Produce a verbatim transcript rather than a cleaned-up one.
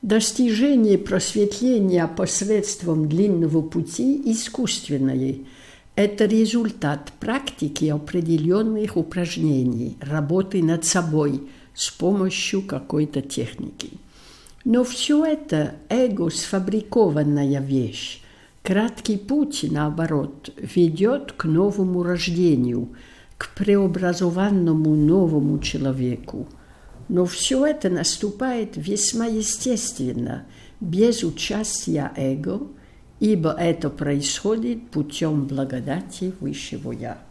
Достижение просветления посредством длинного пути искусственное – это результат практики определенных упражнений, работы над собой с помощью какой-то техники. Но все это эго-сфабрикованная вещь. Краткий путь, наоборот, ведет к новому рождению, к преобразованному новому человеку. Но все это наступает весьма естественно, без участия эго, ибо это происходит путем благодати Высшего Я.